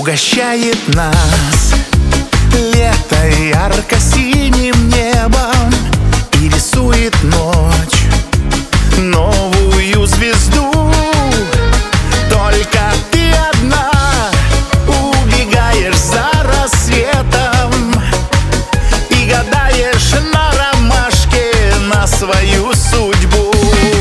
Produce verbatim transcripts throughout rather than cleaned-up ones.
Угощает нас лето ярко-синим небом и рисует ночь новую звезду. Только ты одна убегаешь за рассветом и гадаешь на ромашке на свою судьбу.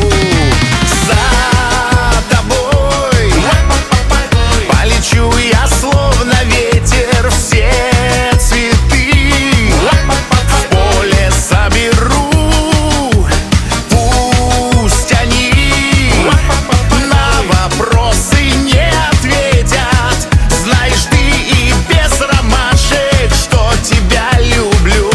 За тобой полечу я, словно ветер, все цветы в поле соберу. Пусть они на вопросы не ответят. Знаешь ты и без ромашек, что тебя люблю.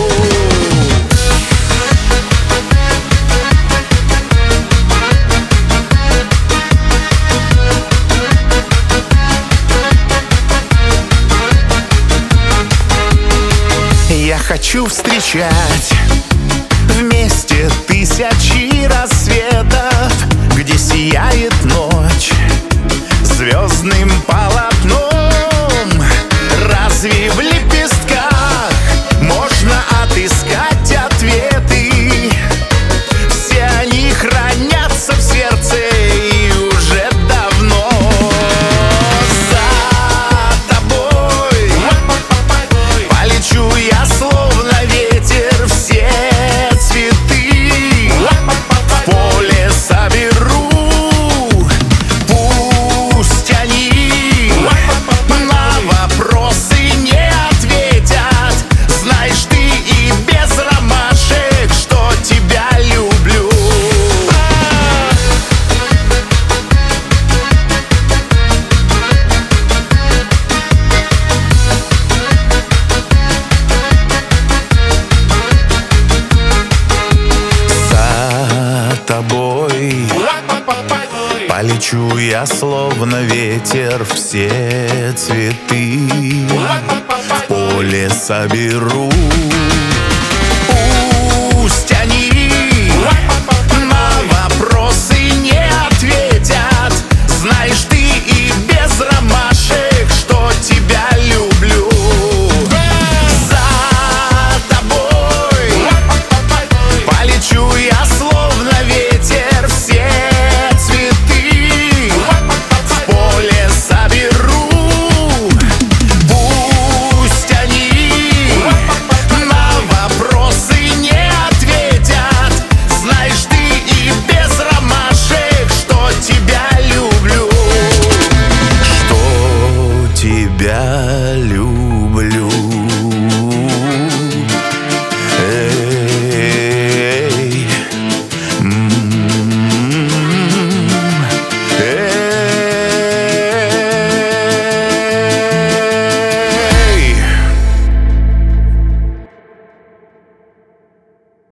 Я хочу встречать вместе тысячи рассветов, где сияет ночь звездным полотном. Разве в лепестках можно отыскать ответы? Все они хранятся в сердце и уже давно. За тобой полечу я, словно ветер, все цветы в поле соберу. Пусть они на вопросы не ответят. Знаешь ты и без ромашек, что тебя люблю. За тобой полечу я, словно ветер, все цветы в поле соберу. Пусть они на вопросы не ответят. Знаешь ты и без ромашек, что тебя люблю. За тобой полечу я, словно ветер, все цветы в поле соберу. Пусть они на вопросы не ответят. Знаешь ты и без ромашек, что тебя люблю. Что тебя люблю.